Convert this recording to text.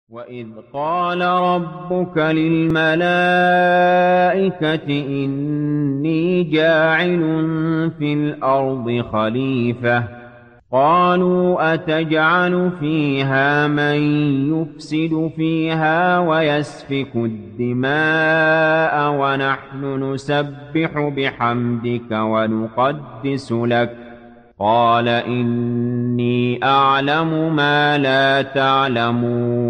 وَإِذْ قَالَ رَبُّكَ لِلْمَلَائِكَةِ إِنِّي جَاعِلٌ فِي الْأَرْضِ خَلِيفَةً ۖ قَالُوا أَتَجْعَلُ فِيهَا مَن يُفْسِدُ فِيهَا وَيَسْفِكُ الدِّمَاءَ وَنَحْنُ نُسَبِّحُ بِحَمْدِكَ وَنُقَدِّسُ لَكَ ۖ قَالَ إِنِّي أَعْلَمُ مَا لَا تَعْلَمُونَ